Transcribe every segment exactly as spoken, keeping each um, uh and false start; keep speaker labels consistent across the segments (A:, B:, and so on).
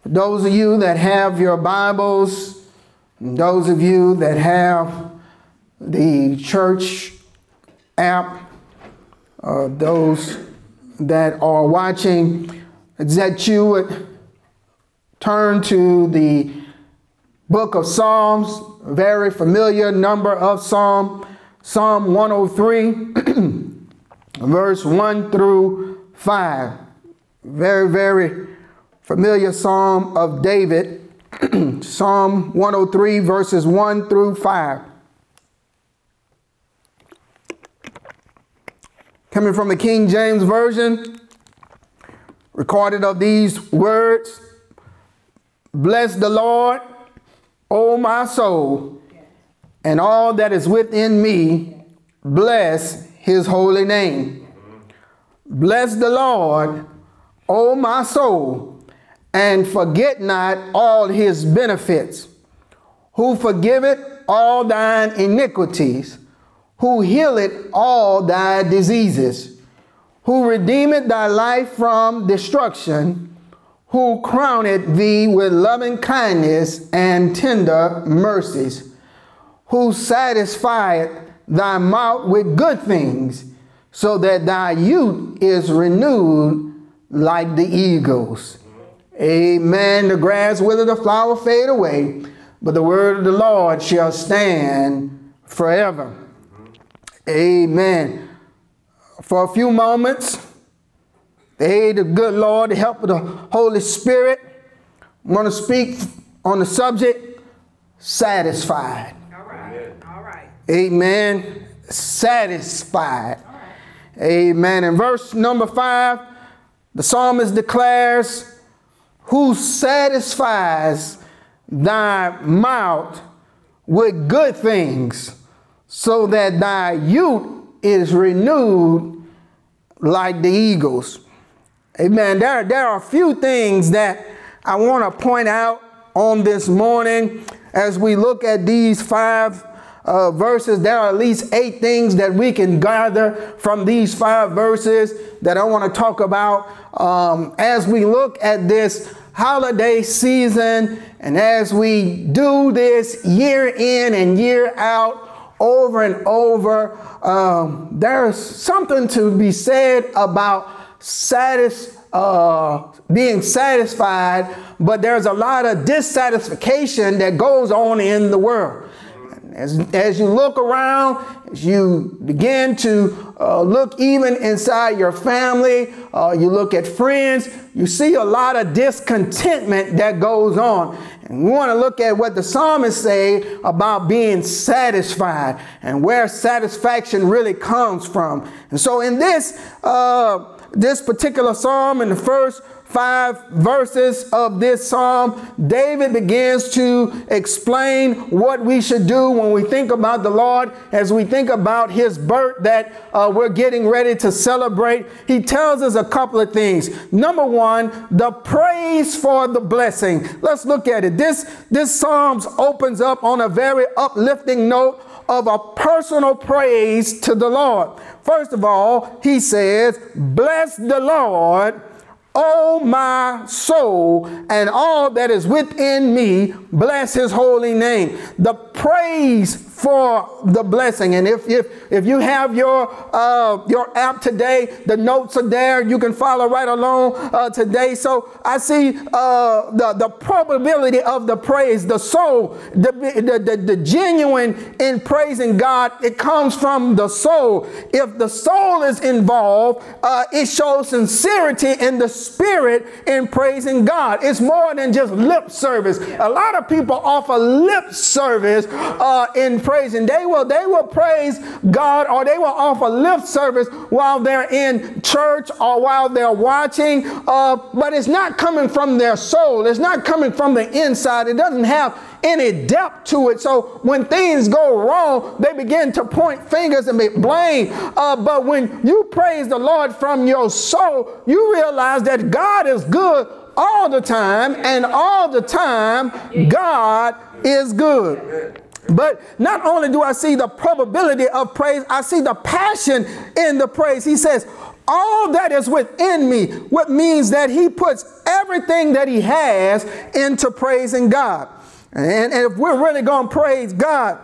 A: Those of you that have your Bibles, those of you that have the church app, uh, those that are watching, that you would turn to the book of Psalms, a very familiar number of Psalm, Psalm one oh three, verse one through five. Very, very familiar Psalm of David, Psalm one oh three, verses one through five. Coming from the King James Version, recorded of these words: Bless the Lord, O my soul, and all that is within me, bless his holy name. Bless the Lord, O my soul, and forget not all his benefits, who forgiveth all thine iniquities, who healeth all thy diseases, who redeemeth thy life from destruction, who crowneth thee with loving kindness and tender mercies, who satisfieth thy mouth with good things, so that thy youth is renewed like the eagles. Amen. The grass wither, the flower fade away, but the word of the Lord shall stand forever. Amen. For a few moments, the aid of good Lord, the help of the Holy Spirit, I'm going to speak on the subject, satisfied.
B: All right. All right.
A: Amen. Satisfied. All right. Amen. In verse number five, the psalmist declares, who satisfies thy mouth with good things, so that thy youth is renewed like the eagles. Amen. There, there are a few things that I want to point out on this morning as we look at these five uh, verses. There are at least eight things that we can gather from these five verses that I want to talk about um, as we look at this holiday season and as we do this year in and year out, over and over. Um, there's something to be said about satis, uh, being satisfied, but there's a lot of dissatisfaction that goes on in the world. As, as you look around, as you begin to uh, look even inside your family, uh, you look at friends, you see a lot of discontentment that goes on. And we want to look at what the psalmist say about being satisfied and where satisfaction really comes from. And so in this, uh, this particular psalm, in the first five verses of this psalm, David begins to explain what we should do when we think about the Lord, as we think about his birth that uh, we're getting ready to celebrate. He tells us a couple of things. Number one, the praise for the blessing. Let's look at it. This, this psalm opens up on a very uplifting note of a personal praise to the Lord. First of all, he says, bless the Lord, O my soul, and all that is within me, bless his holy name. The praise for the blessing. And if if if you have your uh, your app today, the notes are there. You can follow right along uh, today. So I see uh, the the probability of the praise, the soul, the the, the the genuine in praising God. It comes from the soul. If the soul is involved, uh, it shows sincerity in the spirit in praising God. It's more than just lip service. A lot of people offer lip service uh, in praising. They will they will praise God, or they will offer lip service while they're in church or while they're watching, uh, but it's not coming from their soul. It's not coming from the inside. It doesn't have any depth to it. So when things go wrong, they begin to point fingers and make blame. Uh, but when you praise the Lord from your soul, you realize that God is good all the time, and all the time God is good. But not only do I see the probability of praise, I see the passion in the praise. He says, all that is within me, what means that he puts every everything that he has into praising God. And, and if we're really going to praise God,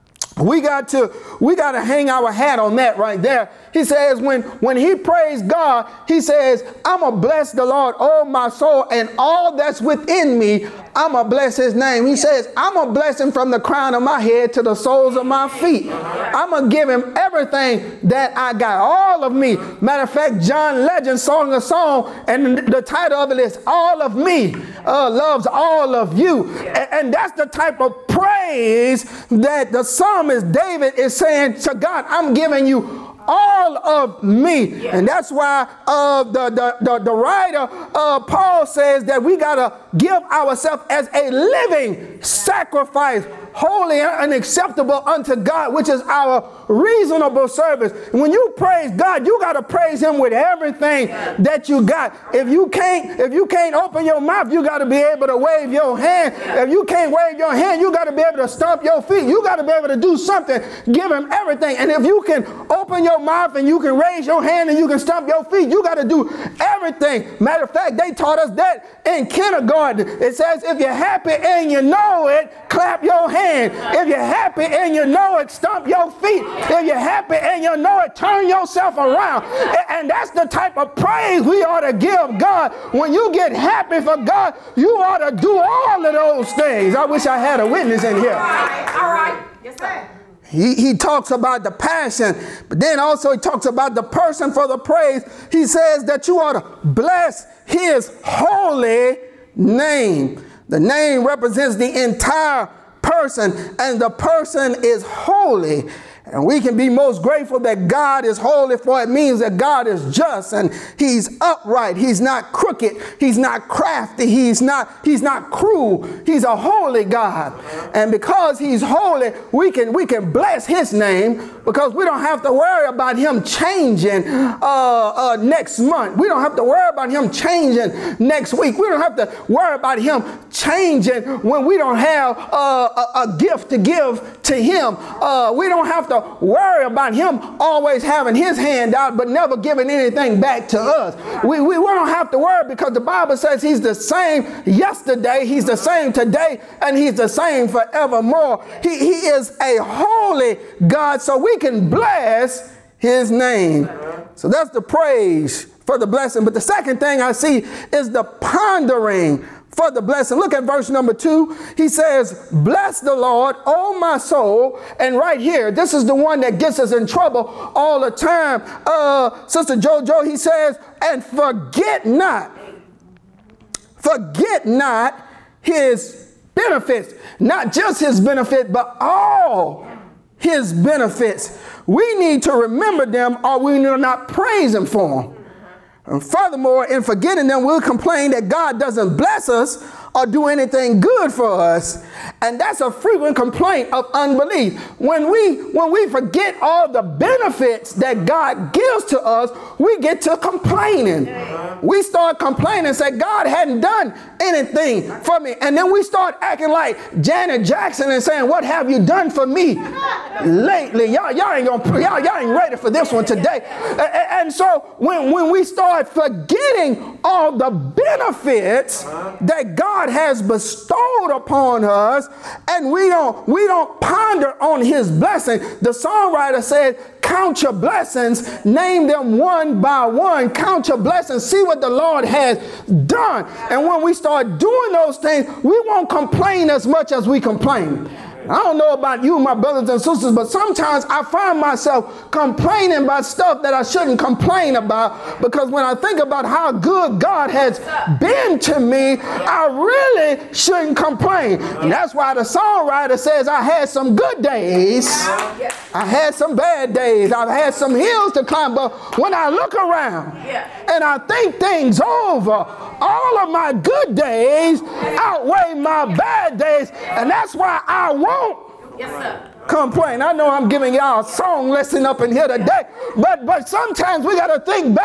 A: we got to we got to hang our hat on that right there. He says when when he praised God, he says, I'm going to bless the Lord, oh my soul, and all that's within me. I'm going to bless his name. He says, I'm going to bless him from the crown of my head to the soles of my feet. I'm going to give him everything that I got, all of me. Matter of fact, John Legend sang a song, and the title of it is All of Me uh, Loves All of You. And, and that's the type of praise that the psalmist David is saying to God, I'm giving you all of me. Yes. And that's why uh, the, the, the, the writer, uh, Paul, says that we got to give ourselves as a living sacrifice, holy and acceptable unto God, which is our reasonable service. When you praise God, you got to praise him with everything yes. that you got. If you can't, if you can't open your mouth, you got to be able to wave your hand. Yes. If you can't wave your hand, you got to be able to stomp your feet. You got to be able to do something. Give him everything. And if you can open your mouth and you can raise your hand and you can stomp your feet, you got to do everything. Matter of fact, they taught us that in kindergarten. It says, if you're happy and you know it, clap your hand. If you're happy and you know it, stomp your feet. If you're happy and you know it, turn yourself around. And that's the type of praise we ought to give God. When you get happy for God, you ought to do all of those things. I wish I had a witness in here. All right. All right. Yes, sir. He, he talks about the passion, but then also he talks about the person for the praise. He says that you ought to bless his holy name. The name represents the entire person, and the person is holy. And we can be most grateful that God is holy, for it means that God is just and he's upright. He's not crooked. He's not crafty. He's not, he's not cruel. He's a holy God. And because he's holy, we can, we can bless his name because we don't have to worry about him changing uh, uh, next month. We don't have to worry about him changing next week. We don't have to worry about him changing when we don't have uh, a, a gift to give to him. Uh, we don't have to worry about him always having his hand out but never giving anything back to us. We, we, we don't have to worry because the Bible says he's the same yesterday, he's the same today, and he's the same forevermore. He, he is a holy God, so we can bless his name. So that's the praise for the blessing. But the second thing I see is the pondering for the blessing. Look at verse number two. He says, bless the Lord, oh my soul. And right here, this is the one that gets us in trouble all the time. Uh, Sister JoJo, he says, and forget not, forget not his benefits. Not just his benefit, but all his benefits. We need to remember them or we will not praise him for them. And furthermore, in forgetting them, we'll complain that God doesn't bless us or do anything good for us. And that's a frequent complaint of unbelief. When we, when we forget all the benefits that God gives to us, we get to complaining. We start complaining and say, God hadn't done anything for me. And then we start acting like Janet Jackson and saying, what have you done for me lately? Y'all, y'all ain't gonna, y'all, y'all ain't ready for this one today. And so when, when we start forgetting all the benefits that God has bestowed upon us, and we don't we don't ponder on his blessing. The songwriter said, count your blessings, name them one by one, count your blessings, see what the Lord has done. And when we start doing those things, we won't complain as much as we complain. I don't know about you, my brothers and sisters, but sometimes I find myself complaining about stuff that I shouldn't complain about, because when I think about how good God has been to me, I really shouldn't complain. And that's why the songwriter says, I had some good days. I had some bad days. I've had some hills to climb, but when I look around and I think things over, all of my good days outweigh my bad days. And that's why I won't Yes, sir. complain. I know I'm giving y'all a song lesson up in here today, but but sometimes we got to think back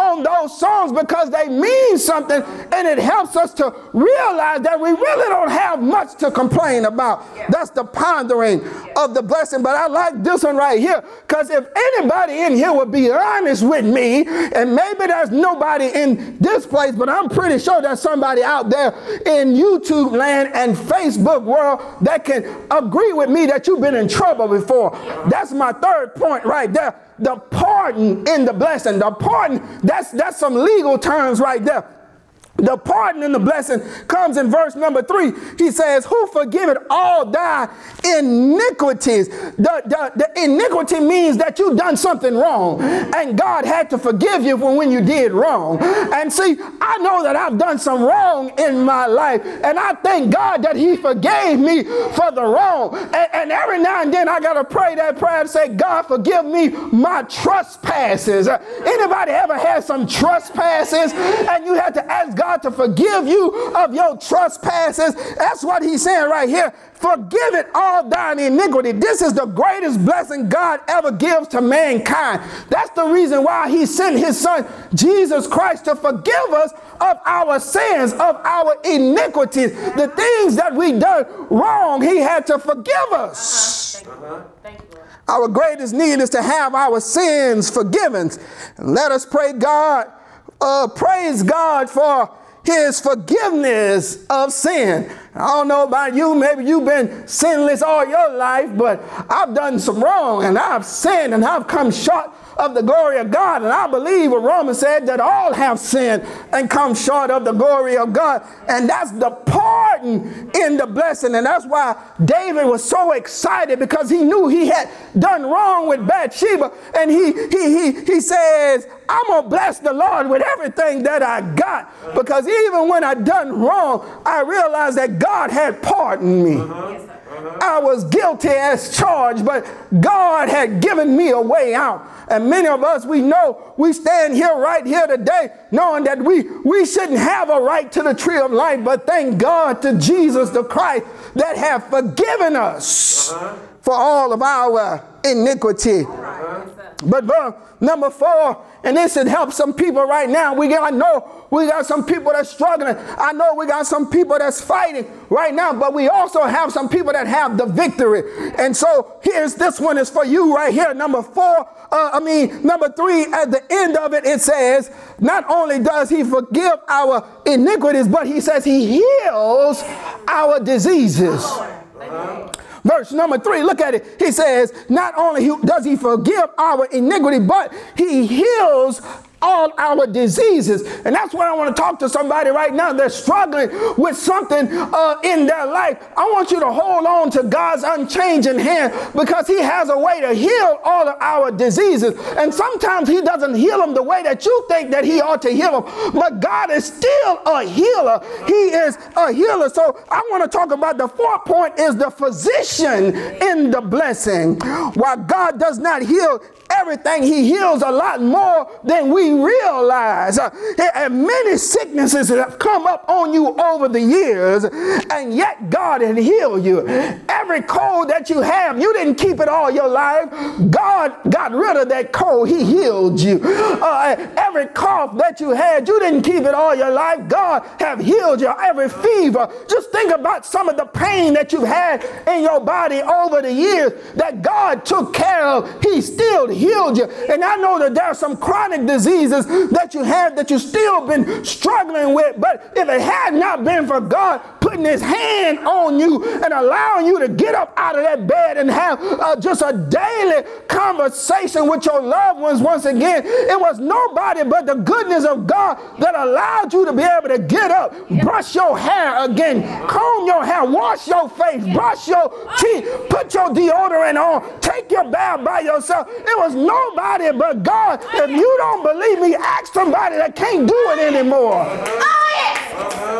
A: on those songs because they mean something, and it helps us to realize that we really don't have much to complain about. Yeah. That's the pondering yeah. of the blessing. But I like this one right here, because if anybody in here would be honest with me, and maybe there's nobody in this place, but I'm pretty sure there's somebody out there in YouTube land and Facebook world that can agree with me that you've been in trouble before. That's my third point right there. The pardon in the blessing. The pardon, that's, that's some legal terms right there. The pardon and the blessing comes in verse number three. He says, who forgiveth all thy iniquities. The, the, the iniquity means that you've done something wrong, and God had to forgive you for when you did wrong. And see, I know that I've done some wrong in my life, and I thank God that he forgave me for the wrong. And, and every now and then I got to pray that prayer and say, God, forgive me my trespasses. Uh, anybody ever had some trespasses and you had to ask God God to forgive you of your trespasses? That's what he's saying right here. Forgive it all thine iniquity. This is the greatest blessing God ever gives to mankind. That's the reason why he sent his son, Jesus Christ, to forgive us of our sins, of our iniquities, the things that we done wrong. He had to forgive us. Uh-huh. Thank you, Lord. Thank you, Lord. Our greatest need is to have our sins forgiven. And let us pray God. Uh, praise God for his forgiveness of sin. I don't know about you, maybe you've been sinless all your life, but I've done some wrong, and I've sinned, and I've come short of the glory of God. And I believe what Romans said, that all have sinned and come short of the glory of God. And that's the pardon in the blessing. And that's why David was so excited, because he knew he had done wrong with Bathsheba. And he, he, he, he says, I'm going to bless the Lord with everything that I got, because even when I done wrong, I realized that God had pardoned me. Uh-huh. Yes, uh-huh. I was guilty as charged, but God had given me a way out. And many of us, we know, we stand here right here today knowing that we, we shouldn't have a right to the tree of life, but thank God to Jesus the Christ that have forgiven us uh-huh. for all of our iniquity. Uh-huh. But uh, number four, and this should help some people right now. We got, I know we got some people that's struggling. I know we got some people that's fighting right now, but we also have some people that have the victory. And so here's this one is for you right here. Number four, uh, I mean, number three, at the end of it, it says, not only does he forgive our iniquities, but he says he heals our diseases. Uh-huh. Verse number three, look at it. He says, not only does he forgive our iniquity, but he heals all our diseases. And that's what I want to talk to somebody right now that's struggling with something uh, in their life. I want you to hold on to God's unchanging hand, because he has a way to heal all of our diseases. And sometimes he doesn't heal them the way that you think that he ought to heal them. But God is still a healer. He is a healer. So I want to talk about the fourth point is the physician in the blessing. While God does not heal everything, he heals a lot more than we realize. Uh, and many sicknesses have come up on you over the years, and yet God had healed you. Every cold that you have, you didn't keep it all your life. God got rid of that cold. He healed you. Uh, every cough that you had, you didn't keep it all your life. God have healed you. Every fever, just think about some of the pain that you've had in your body over the years that God took care of. He still healed you. And I know that there are some chronic diseases that you have that you've still been struggling with, but if it had not been for God putting his hand on you and allowing you to get up out of that bed and have uh, just a daily conversation with your loved ones once again, it was nobody but the goodness of God that allowed you to be able to get up, brush your hair again, comb your hair, wash your face, brush your teeth, put your deodorant on, take your bath by yourself. It was nobody but God. If you don't believe me, ask somebody that can't do it anymore. Oh, yes.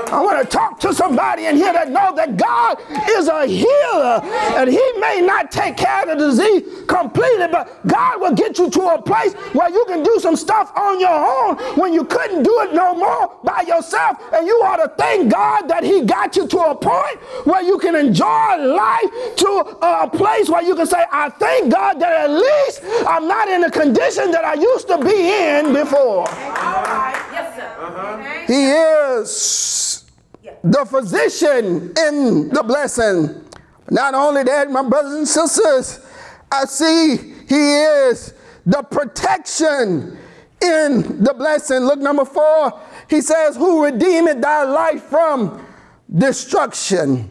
A: I want to talk to somebody in here that know that God is a healer, and he may not take care of the disease completely, but God will get you to a place where you can do some stuff on your own when you couldn't do it no more by yourself. And you ought to thank God that he got you to a point where you can enjoy life, to a place where you can say, I thank God that at least I'm not in the condition that I used to be in before.
B: Yes, sir. Uh-huh.
A: He is the physician in the blessing. Not only that, my brothers and sisters, I see he is the protection in the blessing. Look, number four, he says, who redeemeth thy life from destruction.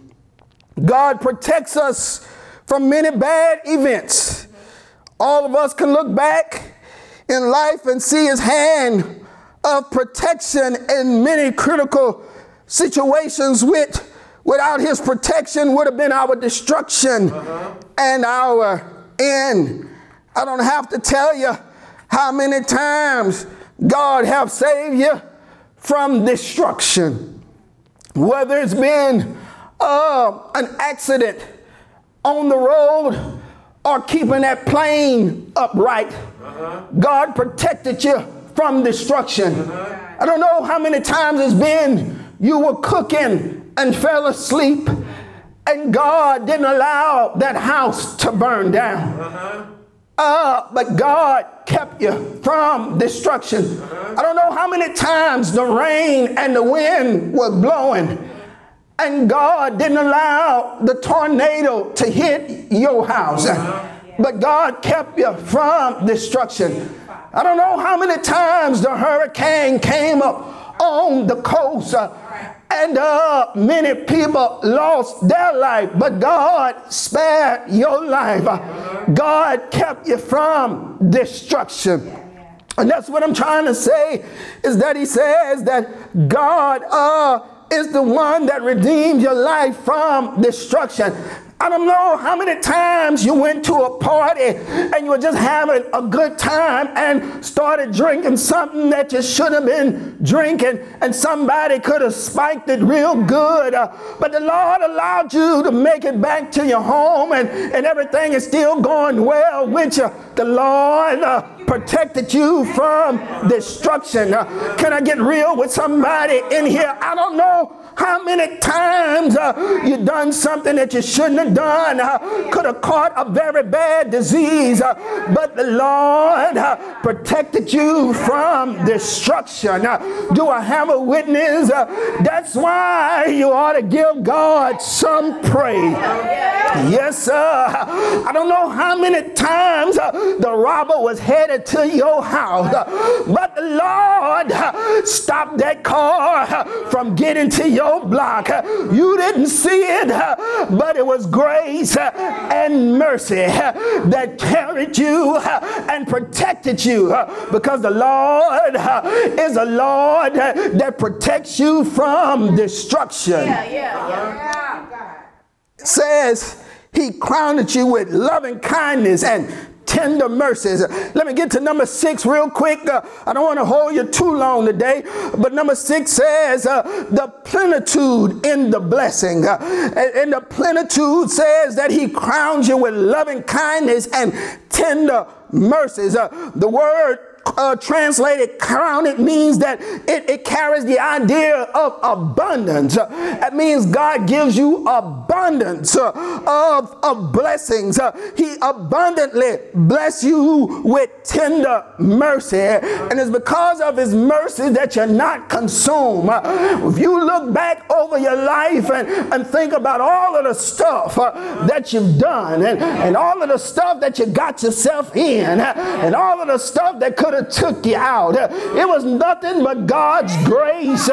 A: God protects us from many bad events. All of us can look back in life and see his hand of protection in many critical situations. With, without his protection would have been our destruction uh-huh. and our end. I don't have to tell you how many times God have saved you from destruction. Whether it's been uh, an accident on the road or keeping that plane upright, uh-huh. God protected you from destruction. Uh-huh. I don't know how many times it's been you were cooking and fell asleep and God didn't allow that house to burn down. Uh-huh. Uh, but God kept you from destruction. Uh-huh. I don't know how many times the rain and the wind was blowing and God didn't allow the tornado to hit your house. Uh-huh. But God kept you from destruction. I don't know how many times the hurricane came up on the coast uh, and uh, many people lost their life, but God spared your life. Uh, God kept you from destruction. And that's what I'm trying to say, is that he says that God uh, is the one that redeemed your life from destruction. I don't know how many times you went to a party and you were just having a good time and started drinking something that you should have been drinking, and somebody could have spiked it real good. Uh, but the Lord allowed you to make it back to your home, and, and everything is still going well with you. The Lord uh, protected you from destruction. Uh, can I get real with somebody in here? I don't know how many times uh, you done something that you shouldn't have done, uh, could have caught a very bad disease, uh, but the Lord uh, protected you from destruction. Uh, do I have a witness? Uh, that's why you ought to give God some praise. Yes, sir. I don't know how many times uh, the robber was headed to your house, uh, but the Lord uh, stopped that car uh, from getting to your block. You didn't see it, but it was grace and mercy that carried you and protected you, because the Lord is a Lord that protects you from destruction.
B: Yeah, yeah, yeah.
A: It says he crowned you with loving kindness and tender mercies. Let me get to number six real quick. Uh, I don't want to hold you too long today, but number six says uh, the plenitude in the blessing. Uh, and, and the plenitude says that he crowns you with loving kindness and tender mercies. Uh, the word Uh, translated crown, it means that it, it carries the idea of abundance. Uh, that means God gives you abundance uh, of, of blessings. Uh, he abundantly bless you with tender mercy. And it's because of his mercy that you're not consumed. Uh, if you look back over your life and, and think about all of the stuff uh, that you've done, and, and all of the stuff that you got yourself in, uh, and all of the stuff that could have took you out, it was nothing but God's grace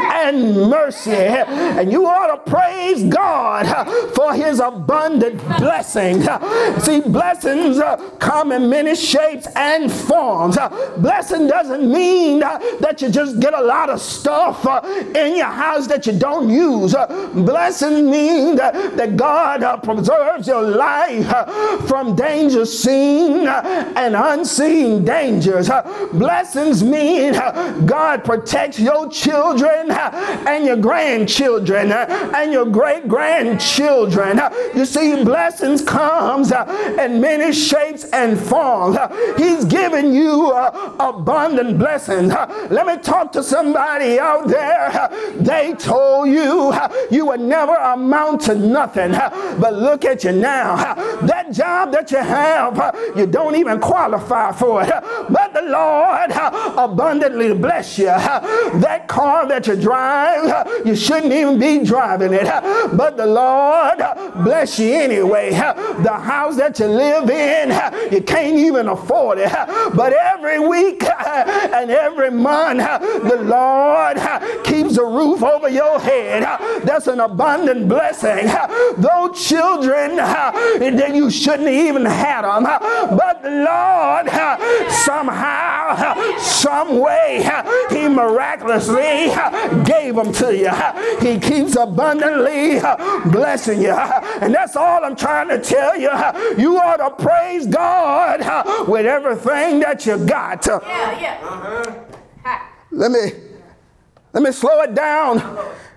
A: and mercy. And you ought to praise God for his abundant blessings. See, blessings come in many shapes and forms. Blessing doesn't mean that you just get a lot of stuff in your house that you don't use. Blessing means that God preserves your life from danger seen and unseen dangers. Blessings mean God protects your children and your grandchildren and your great-grandchildren. You see, blessings comes in many shapes and forms. He's given you abundant blessings. Let me talk to somebody out there. They told you you would never amount to nothing, but look at you now. That job that you have, you don't even qualify for it, but the Lord abundantly bless you. That car that you drive, you shouldn't even be driving it, but the Lord bless you anyway. The house that you live in, you can't even afford it, but every week and every month, the Lord keeps a roof over your head. That's an abundant blessing. Those children that you shouldn't even have them, but the Lord somehow, some way, He miraculously gave them to you. He keeps abundantly blessing you, and that's all I'm trying to tell you. You ought to praise God with everything that you got.
B: Yeah, yeah. Uh-huh.
A: Let me let me slow it down,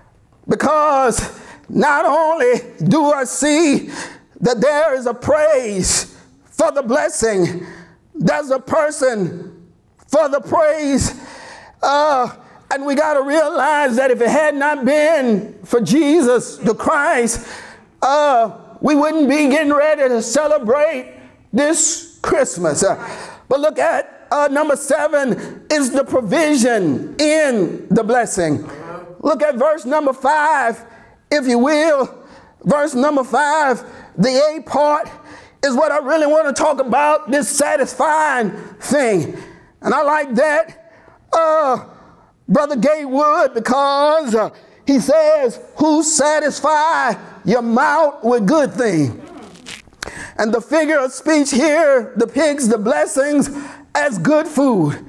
A: because not only do I see that there is a praise for the blessing, there's a person for the praise. Uh, and we got to realize that if it had not been for Jesus the Christ, uh, we wouldn't be getting ready to celebrate this Christmas. Uh, but look at uh, number seven is the provision in the blessing. Look at verse number five, if you will. Verse number five, the A part is what I really want to talk about, this satisfying thing. And I like that, uh, Brother Gatewood, because uh, he says, who satisfy your mouth with good things. And the figure of speech here depicts the blessings as good food.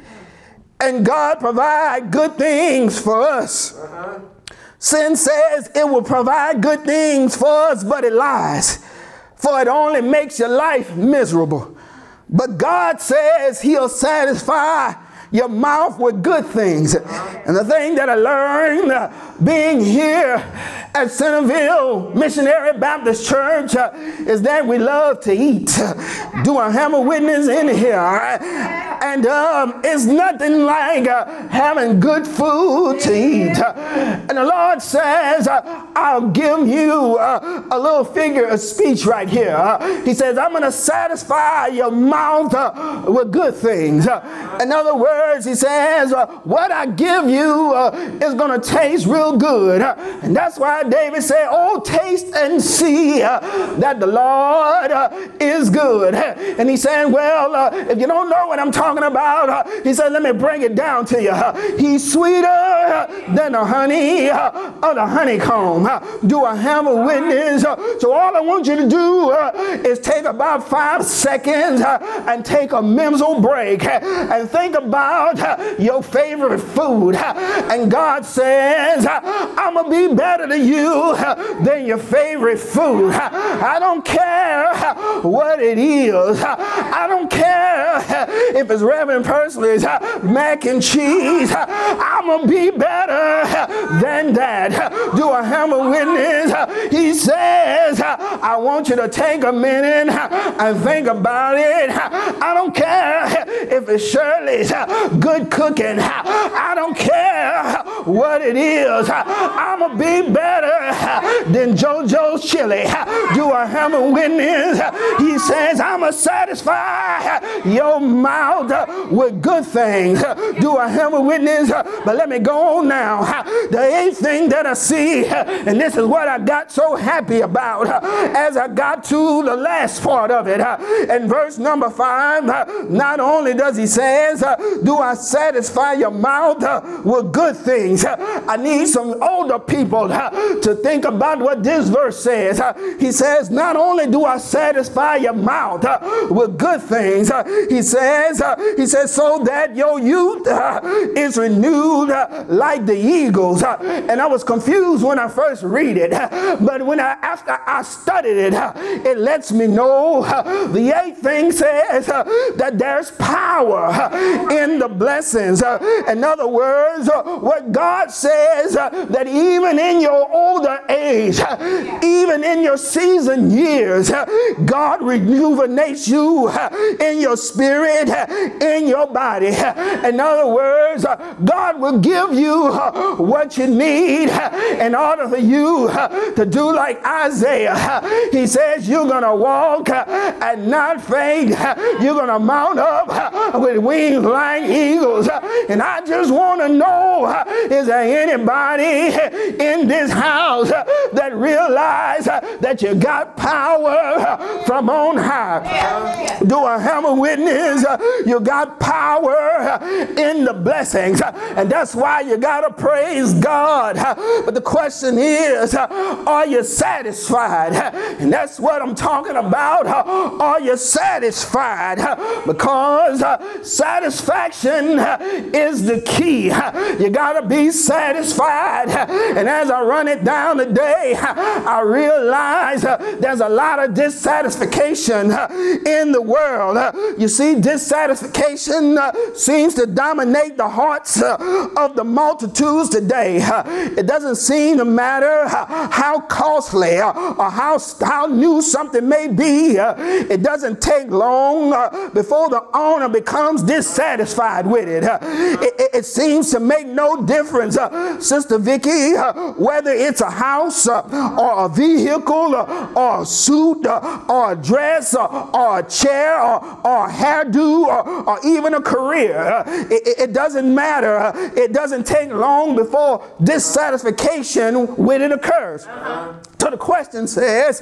A: And God provide good things for us. Uh-huh. Sin says it will provide good things for us, but it lies. For it only makes your life miserable. But God says He'll satisfy your mouth with good things. And the thing that I learned uh, being here at Centerville Missionary Baptist Church uh, is that we love to eat. Do I have a witness in here? All right? And um, it's nothing like uh, having good food to eat. Uh, and the Lord says, uh, I'll give you uh, a little figure of speech right here. Uh, he says, I'm going to satisfy your mouth uh, with good things. Uh, in other words, He says, uh, what I give you uh, is going to taste real good. Uh, and that's why David said, oh, taste and see uh, that the Lord uh, is good. And he said, well, uh, if you don't know what I'm talking about, uh, he said, let me bring it down to you. Uh, he's sweeter than the honey uh, of the honeycomb. Uh, do I have a witness? Uh, so all I want you to do uh, is take about five seconds uh, and take a mental break uh, and think about uh, your favorite food. Uh, and God says, uh, I'm going to be better to you uh, than your favorite food. Uh, I don't care uh, what it is. Uh, I don't care uh, if it's Reverend Pursley's uh, mac and cheese. Uh, I'm going to be better uh, than that. Uh, do I have a witness? Uh, he says, uh, I want you to take a minute uh, and think about it. Uh, I don't care if it's Shirley's uh, good cooking. Uh, I don't care what it is. Uh, I'm going to be better uh, than JoJo's chili. Uh, do I have a witness? Uh, he says, I'm going to satisfy uh, your mouth uh, with good things. Uh, do I have a witness? Uh, but let me go on now. Uh, the eighth thing that I see, uh, and this is what I got so happy about uh, as I got to the last part of it. Uh, in verse number five, uh, not only does he says, uh, do I satisfy your mouth uh, with good things. Uh, I need some older people uh, to think about what this verse says. Uh, he says, not only do I satisfy your mouth uh, with good things, uh, he says, uh, he says, so that your youth uh, is renewed uh, like the eagles. Uh, and I was confused when I first read it, uh, but when I after I studied it, uh, it lets me know uh, the eighth thing says uh, that there's power uh, in the blessings. Uh, in other words, uh, what God says uh, that even in your older age, uh, even in your seasoned years, uh, God rejuvenates you uh, in your spirit, uh, in your body. Uh, in other words, uh, God will give you uh, what you need uh, in order for you uh, to do like Isaiah. Uh, he says you're going to walk uh, and not faint. Uh, you're going to mount up uh, with wings like eagles. Uh, and I just want to know, uh, is there anybody in this house uh, that realize uh, that you got power uh, from on high? Uh, do I have a witness? Uh, you got power uh, in the blessings. Uh, and that's why you got to praise God. Uh, but the question is, uh, are you satisfied? Uh, and that's what I'm talking about. Uh, are you satisfied? Uh, because uh, satisfaction uh, is the key. Uh, you got to be satisfied. Uh, and as I run it down today, uh, I realize uh, there's a lot of dissatisfaction uh, in the world. Uh, you see, dissatisfaction uh, seems to dominate the hearts uh, of the multitudes today. Uh, it doesn't seem to matter uh, how costly uh, or how, how new something may be. Uh, it doesn't take long uh, before the owner becomes dissatisfied with it. Uh, it, it. It seems to make no difference, uh, Sister Vicky, uh, whether it's a house uh, or a vehicle uh, or a suit uh, or a dress uh, or a chair or, or a hairdo or, or even a career. Uh, it, it doesn't matter. Uh, it doesn't take long before dissatisfaction with it occurs. Uh-huh. So the question says,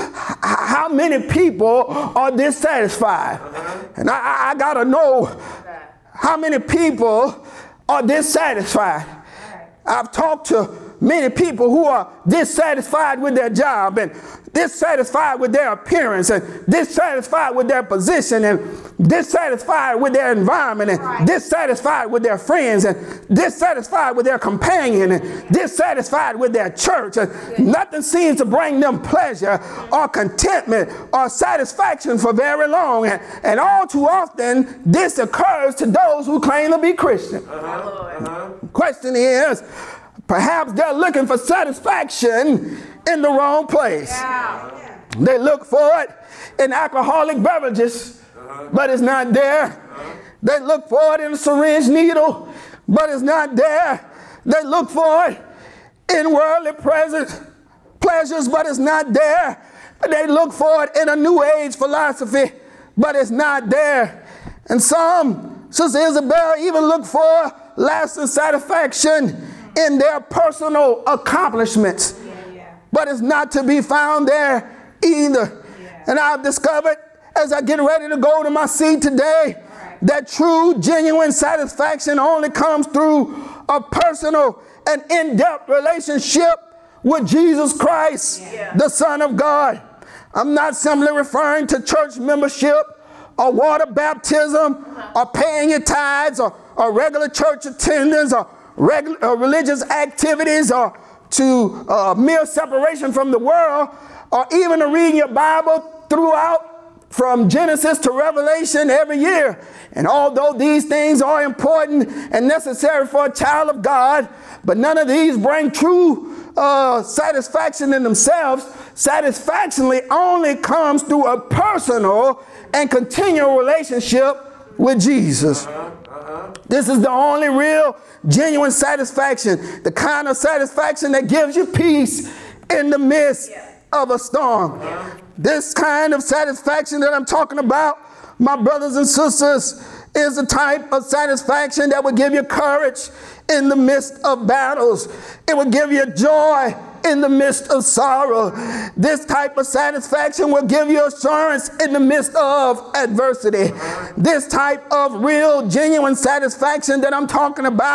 A: how many people are dissatisfied? Uh-huh. And I, I got to know how many people are dissatisfied. Right. I've talked to many people who are dissatisfied with their job and dissatisfied with their appearance and dissatisfied with their position and dissatisfied with their environment and right. dissatisfied with their friends and dissatisfied with their companion and dissatisfied with their church. And nothing seems to bring them pleasure or contentment or satisfaction for very long. And, and all too often, this occurs to those who claim to be Christian. Uh-huh. Uh-huh. Question is, perhaps they're looking for satisfaction in the wrong place. Yeah. They look for it in alcoholic beverages, uh-huh. but it's not there. Uh-huh. They look for it in a syringe needle, but it's not there. They look for it in worldly presence, pleasures, but it's not there. They look for it in a new age philosophy, but it's not there. And some, Sister Isabel, even look for lasting satisfaction in their personal accomplishments, yeah, yeah. but it's not to be found there either. Yeah. And I've discovered as I get ready to go to my seat today, right. that true, genuine satisfaction only comes through a personal and in-depth relationship with Jesus Christ, yeah. the Son of God. I'm not simply referring to church membership or water baptism uh-huh. or paying your tithes or, or regular church attendance or Regular, uh, religious activities or to uh, mere separation from the world or even to reading your Bible throughout from Genesis to Revelation every year. And although these things are important and necessary for a child of God, but none of these bring true uh, satisfaction in themselves. Satisfaction only comes through a personal and continual relationship with Jesus. Uh-huh. Uh-huh. This is the only real, genuine satisfaction, the kind of satisfaction that gives you peace in the midst yeah. of a storm. Uh-huh. This kind of satisfaction that I'm talking about, my brothers and sisters, is the type of satisfaction that will give you courage in the midst of battles. It will give you joy in the midst of sorrow. This type of satisfaction will give you assurance in the midst of adversity. This type of real, genuine satisfaction that I'm talking about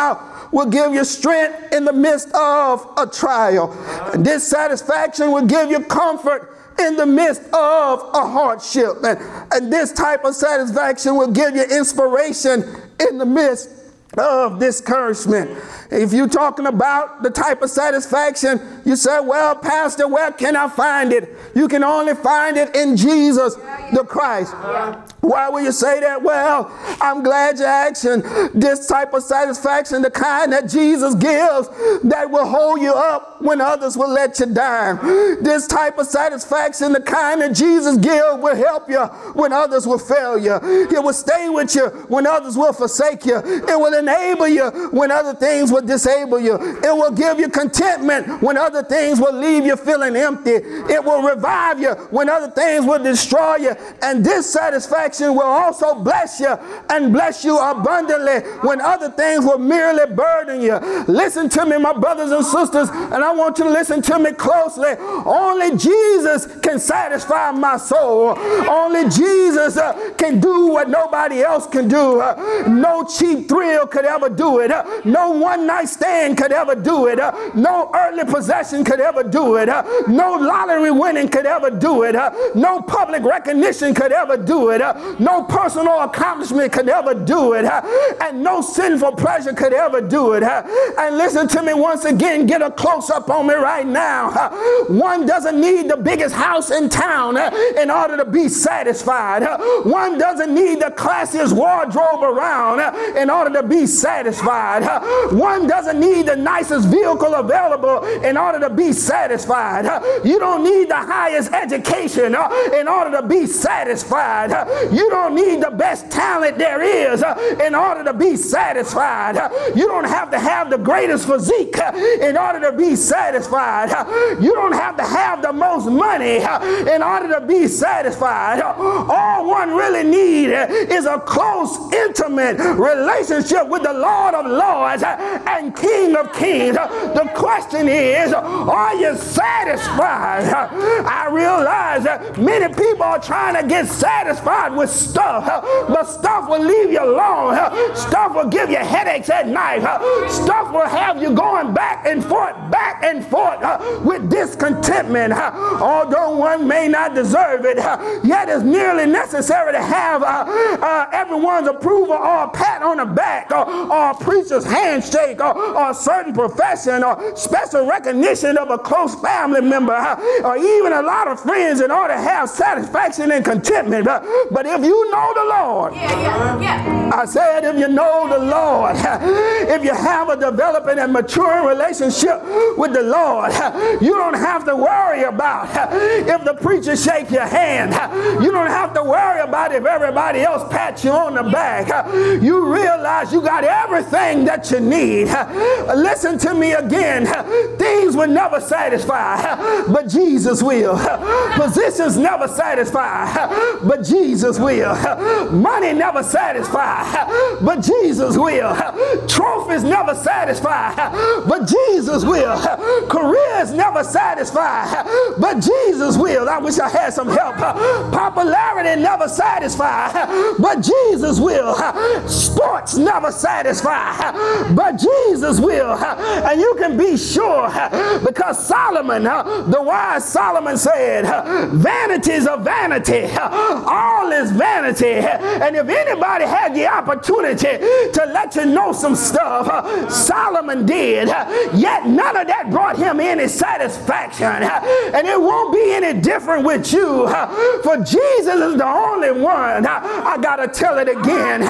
A: will give you strength in the midst of a trial. And this satisfaction will give you comfort in the midst of a hardship. And, and this type of satisfaction will give you inspiration in the midst of discouragement. If you're talking about the type of satisfaction, you say, well, Pastor, where can I find it? You can only find it in Jesus the Christ. Yeah. Why will you say that? Well, I'm glad you asked. This type of satisfaction, the kind that Jesus gives, that will hold you up when others will let you down. This type of satisfaction, the kind that Jesus gives, will help you when others will fail you. It will stay with you when others will forsake you. It will enable you when other things will disable you. It will give you contentment when other things will leave you feeling empty. It will revive you when other things will destroy you. And this satisfaction will also bless you and bless you abundantly when other things will merely burden you. Listen to me, my brothers and sisters, and I want you to listen to me closely. Only Jesus can satisfy my soul. Only Jesus uh, can do what nobody else can do. Uh, no cheap thrill could ever do it. Uh, no one night stand could ever do it. Uh, no earthly possession could ever do it. Uh, no lottery winning could ever do it. Uh, no public recognition could ever do it. Uh, no personal accomplishment could ever do it. Uh, and no sinful pleasure could ever do it. Uh, and listen to me once again, get a close up on me right now. Uh, one doesn't need the biggest house in town uh, in order to be satisfied. Uh, one doesn't need the classiest wardrobe around uh, in order to be satisfied. Uh, one doesn't need the nicest vehicle available in order to be satisfied. Uh, you don't need the highest education uh, in order to be satisfied. Uh, you don't need the best talent there is uh, in order to be satisfied. Uh, you don't have to have the greatest physique uh, in order to be satisfied. Uh, you don't have to have the most money uh, in order to be satisfied. Uh, all one really needs uh, is a close, intimate relationship with the Lord of Lords uh, and King of Kings. Uh, the question is, are you satisfied? Uh, I realize that many people are trying to get satisfied with stuff, uh, but stuff will leave you alone. Uh, stuff will give you headaches at night. Uh, stuff will have you going back and forth, back and forth uh, with discontentment. Uh, although one may not deserve it, uh, yet it's nearly necessary to have uh, uh, everyone's approval or a pat on the back or, or a preacher's handshake or, or a certain profession or special recognition of a close family member uh, or even a lot of friends in order to have satisfaction and contentment. Uh, but if you know the Lord,
B: yeah, yeah, yeah.
A: I said if you know the Lord, if you have a developing and maturing relationship with the Lord, you don't have to worry about if the preacher shakes your hand. You don't have to worry about if everybody else pats you on the back. You realize you got everything that you need. Listen to me again. Things will never satisfy, but Jesus will. Positions never satisfy, but Jesus will. Money never satisfy, but Jesus will. Trophies never satisfy, but Jesus will. Careers never satisfy, but Jesus will. I wish I had some help. Popularity never satisfy, but Jesus will. Sports never satisfy, but Jesus will. And you can be sure, because Solomon, the wise Solomon said, vanities of vanity, all is vanity. And if anybody had the opportunity to let you know some stuff, Solomon did, yet none of that brought him any satisfaction. And it won't be any different with you, for Jesus is the only one. I gotta tell it again.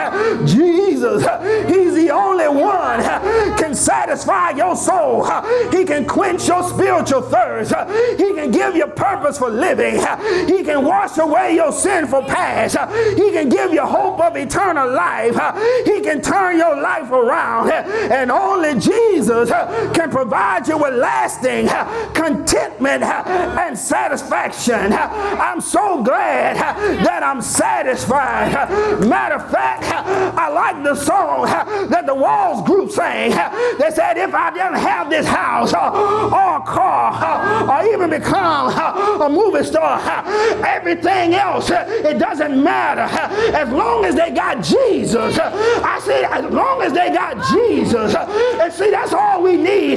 A: Jesus, he's the only one can satisfy your soul. He can quench your spiritual thirst. He can give you purpose for living. He can wash away your sinful past. He can give you hope of eternal life. He can turn your life around. And only Jesus can provide you with lasting contentment and satisfaction. I'm so glad that I'm satisfied. Matter of fact, I like the song that the Walls group sang. They said, if I didn't have this house or a car or even become a movie star. Everything else, it doesn't matter. As long as they got Jesus. I said, as long as they got Jesus. And see, that's all we need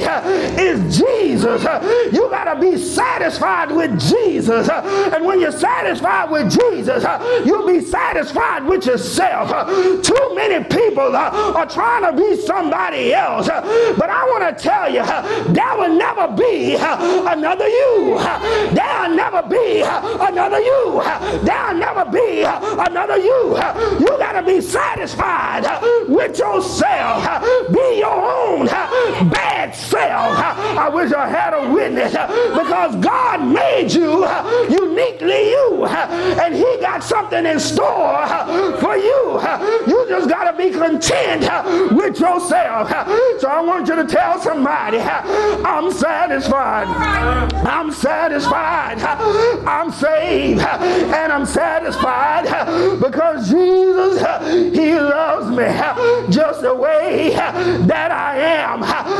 A: is Jesus. You got to be satisfied with Jesus. And when you're satisfied with Jesus, you'll be satisfied with yourself. Too many people are trying to be somebody else. But I want to tell you, there will never be another you. There'll never be another you. There'll never be another you. You got to be satisfied with yourself. Be your own bad self. I wish I had a witness, because God made you uniquely you, and he got something in store for you. You just got to be content with yourself. So I want you to tell somebody, I'm satisfied. I'm satisfied. I'm saved, and I'm satisfied because Jesus, he loves me just the way that I am.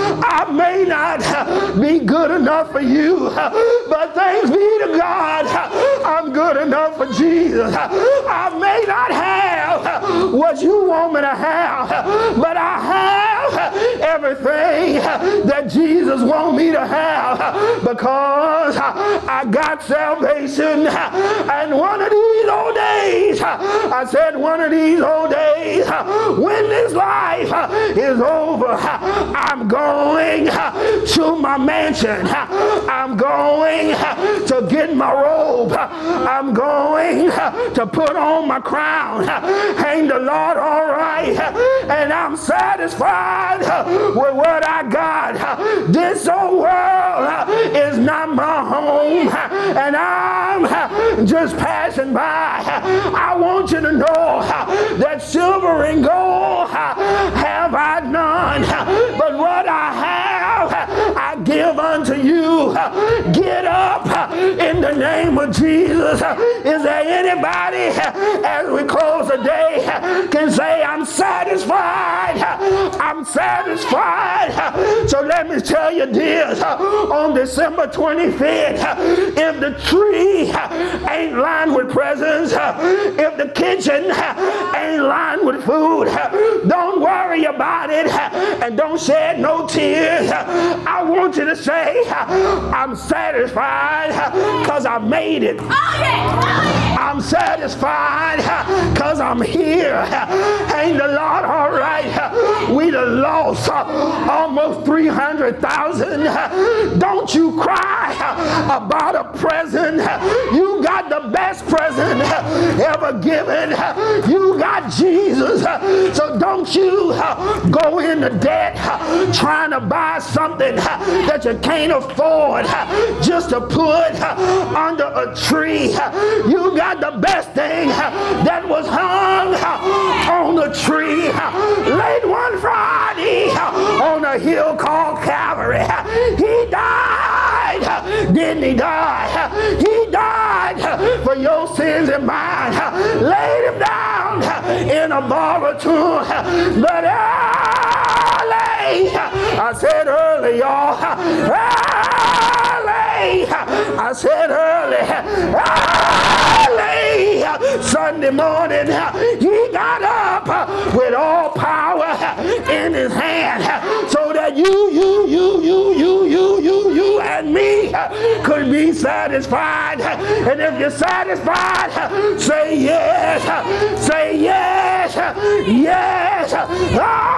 A: I may not be good enough for you, but thanks be to God, I'm good enough for Jesus. I may not have what you want me to have, but I have everything that Jesus wants me to have, because I got salvation. And one of these old days, I said one of these old days, when this life is over, I'm going to my mansion. I'm going to get my robe. I'm going to put on my crown. Ain't the Lord all right? And I'm satisfied with what I got. This old world is not my home, and I'm just passing by. I want you to know that silver and gold have I none, but what I have I give unto you. Get up in the name of Jesus. Is there anybody, as we close the day, can say, I'm satisfied? I'm satisfied. So let me tell you this, on December twenty-fifth, if the tree ain't lined with presents, if the kitchen ain't lined with food, don't worry about it, and don't shed no tears. I want you to say, I'm satisfied because I made it. I'm satisfied because I'm here. Ain't the Lord all right? We done lost almost three hundred thousand. Don't you cry about a present. You got the best present ever given. You got Jesus. So don't you go into debt trying to buy something that you can't afford just to put under a tree. You got the best thing that was hung on the tree late one Friday on a hill called Calvary. He died. Didn't he die? He died for your sins and mine. Laid him down in a borrowed tomb. But early, I said early, y'all. Early, I said early. Early, Sunday morning, he got up with all power in his hand, so that you, you, you, you, you, you, you, you, and me could be satisfied. And if you're satisfied, say yes, say yes, yes. Oh,